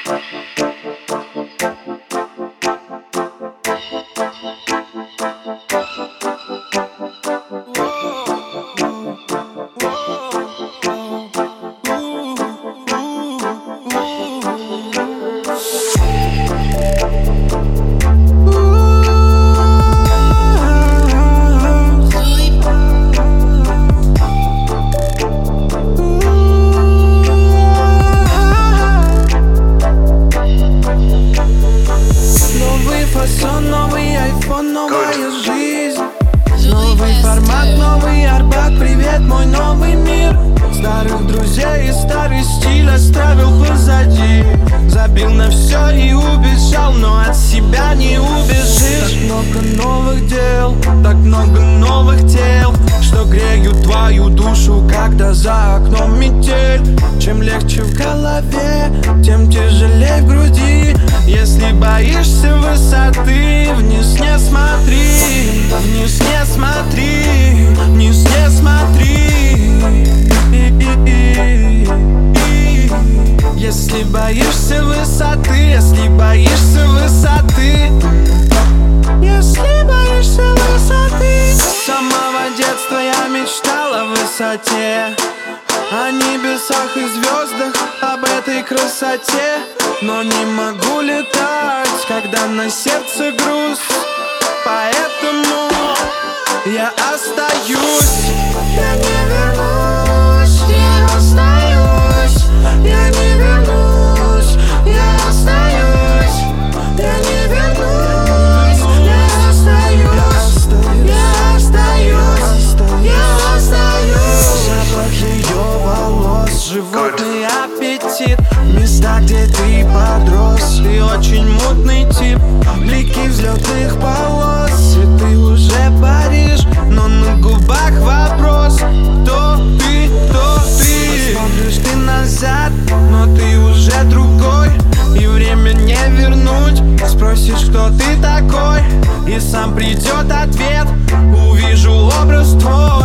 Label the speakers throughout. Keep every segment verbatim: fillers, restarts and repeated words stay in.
Speaker 1: Новый айфон, новая жизнь. Новый формат, новый Арбат. Привет, мой новый мир. Старых друзей и старый стиль оставил позади. Забил на все и убежал, но от себя не убежишь. Так много новых дел, так много новых тел, что греют твою душу, когда за окном метель. Чем легче в голове, тем тяжелее в груди. Если боишься высоты, вниз не смотри, вниз не смотри, вниз не смотри. Если боишься высоты, если боишься высоты, если боишься высоты. С самого детства я мечтал о высоте, о небесах и звездах, об этой красоте. Но не могу летать, когда на сердце груз. Поэтому я остаюсь. Я не вернусь, я остаюсь. Я не вернусь, я остаюсь. Я не вернусь, я остаюсь. Я остаюсь, я остаюсь. Запах ее волос, животный аппетит. Места, где ты подрос, ты очень мутный тип. Блики взлетных полос, и ты уже паришь, но на губах вопрос: кто ты, кто ты? Смотришь ты назад, но ты уже другой, и время не вернуть. Спросишь, кто ты такой, и сам придет ответ. Увижу образ твой.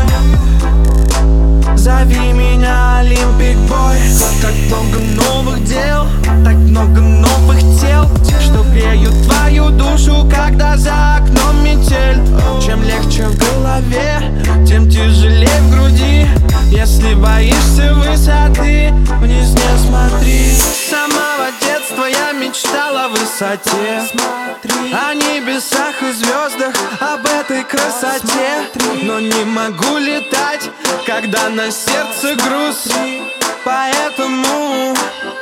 Speaker 1: Зови меня Олимпик Бой. Так много новых дел, так много новых тел, что греют твою душу, когда за окном метель. Чем легче в голове, тем тяжелее в груди. Если боишься высоты, вниз не смотри. С самого детства я мечтал о высоте, о небесах и звездах, об этой красоте. Но не могу летать, когда на сердце груз. Поэтому